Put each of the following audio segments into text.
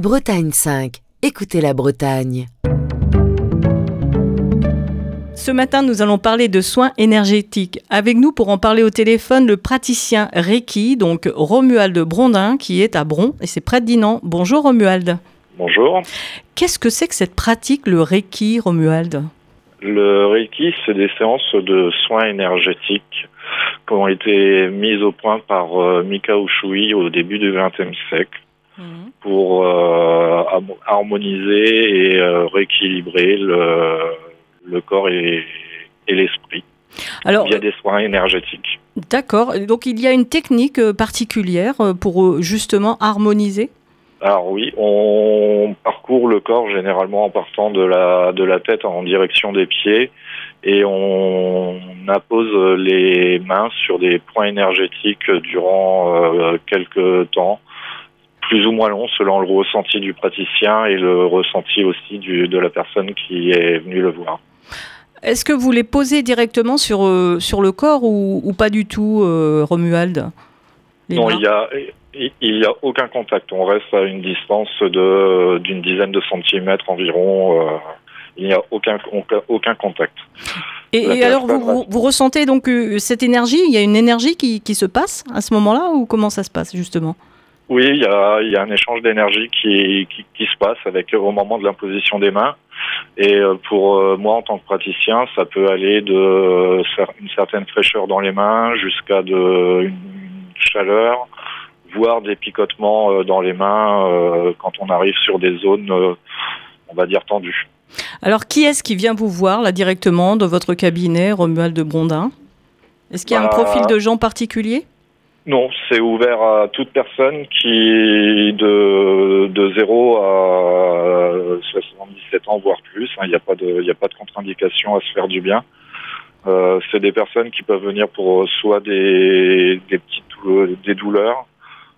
Bretagne 5. Écoutez la Bretagne. Ce matin, nous allons parler de soins énergétiques. Avec nous pour en parler au téléphone, le praticien Reiki, donc Romuald Brondin, qui est à Bron, et c'est près de Dinan. Bonjour Romuald. Bonjour. Qu'est-ce que c'est que cette pratique, le Reiki, Romuald ? Le Reiki, c'est des séances de soins énergétiques qui ont été mises au point par Mikao Usui au début du XXe siècle pour harmoniser et rééquilibrer le corps et l'esprit via des soins énergétiques. D'accord. Donc il y a une technique particulière pour justement harmoniser ? Alors oui, on parcourt le corps généralement en partant de la tête en direction des pieds et on appose les mains sur des points énergétiques durant quelques temps, plus ou moins long selon le ressenti du praticien et le ressenti aussi de la personne qui est venue le voir. Est-ce que vous les posez directement sur le corps ou pas du tout, Romuald ? Non, il n'y a aucun contact. On reste à une distance d'une dizaine de centimètres environ. Il n'y a aucun contact. Et alors, vous ressentez donc cette énergie ? Il y a une énergie qui se passe à ce moment-là ou comment ça se passe justement ? Oui, il y a un échange d'énergie qui se passe au moment de l'imposition des mains. Et pour moi, en tant que praticien, ça peut aller de une certaine fraîcheur dans les mains jusqu'à une chaleur, voire des picotements dans les mains quand on arrive sur des zones, on va dire, tendues. Alors, qui est-ce qui vient vous voir là directement dans votre cabinet, Romuald Brondin ? Est-ce qu'il y a un profil de gens particulier ? Non, c'est ouvert à toute personne qui de 0 à 77 ans, voire plus. Il n'y a pas de contre-indication à se faire du bien. C'est des personnes qui peuvent venir pour soit des douleurs,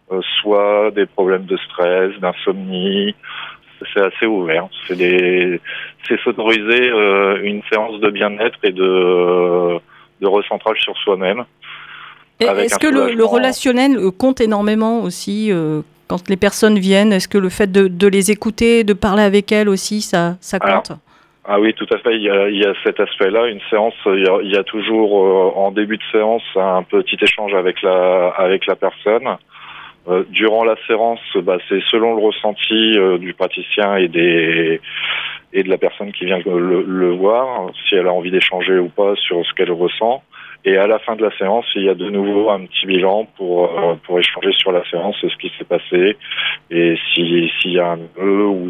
soit des problèmes de stress, d'insomnie. C'est assez ouvert. C'est s'autoriser une séance de bien-être et de recentrage sur soi-même. Est-ce que le relationnel compte énormément aussi quand les personnes viennent ? Est-ce que le fait de les écouter, de parler avec elles aussi, ça compte ? Ah oui, tout à fait. Il y a cet aspect-là. Une séance, il y a toujours en début de séance un petit échange avec la personne. Durant la séance, c'est selon le ressenti du praticien et de la personne qui vient le voir, si elle a envie d'échanger ou pas sur ce qu'elle ressent. Et à la fin de la séance, il y a de nouveau un petit bilan pour échanger sur la séance, ce qui s'est passé et s'il y a un ou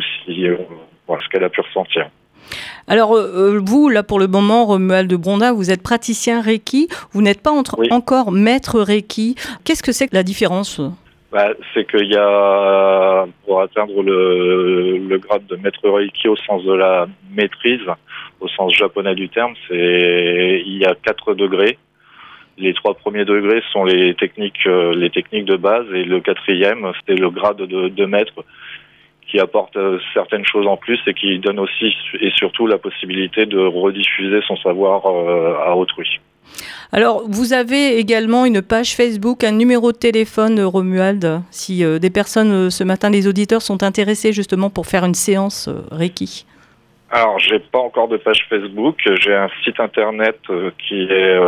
ce qu'elle a pu ressentir. Alors, vous, là, pour le moment, Romuald Brondin, vous êtes praticien Reiki. Vous n'êtes pas encore maître Reiki. Qu'est-ce que c'est que la différence ? C'est qu'il y a, pour atteindre le grade de maître Reiki au sens de la maîtrise, au sens japonais du terme, il y a 4 degrés. Les 3 premiers degrés sont les techniques de base et le 4e, c'est le grade de maître qui apporte certaines choses en plus et qui donne aussi et surtout la possibilité de rediffuser son savoir à autrui. Alors, vous avez également une page Facebook, un numéro de téléphone, Romuald, si des personnes, ce matin, les auditeurs sont intéressés justement pour faire une séance Reiki. Alors, j'ai pas encore de page Facebook, j'ai un site internet qui est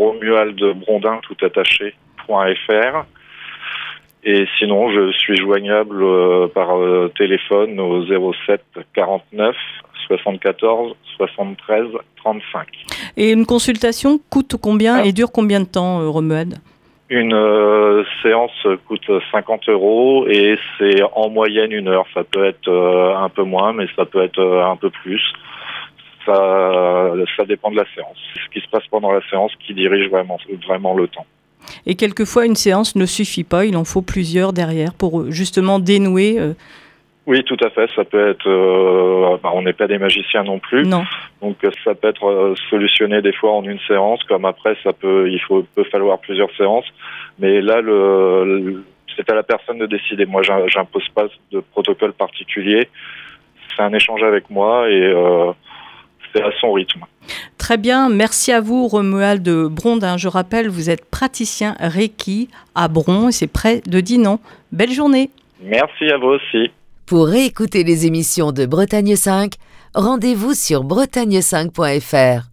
romualdbrondin.fr. Et sinon, je suis joignable par téléphone au 07 49 74 73 35. Et une consultation coûte combien et dure combien de temps, Romuald ? Une séance coûte 50 € et c'est en moyenne 1 heure. Ça peut être un peu moins, mais ça peut être un peu plus. Ça dépend de la séance. C'est ce qui se passe pendant la séance qui dirige vraiment le temps. Et quelquefois, une séance ne suffit pas, il en faut plusieurs derrière pour justement dénouer. Oui, tout à fait. Ça peut être. On n'est pas des magiciens non plus. Non. Donc ça peut être solutionné des fois en une séance, comme après peut falloir plusieurs séances. Mais là, c'est à la personne de décider. Moi, j'impose pas de protocole particulier. C'est un échange avec moi et c'est à son rythme. Très bien, merci à vous Romuald Brondin. Je rappelle, vous êtes praticien Reiki à Bron et c'est près de Dinan. Belle journée. Merci à vous aussi. Pour réécouter les émissions de Bretagne 5, rendez-vous sur bretagne5.fr.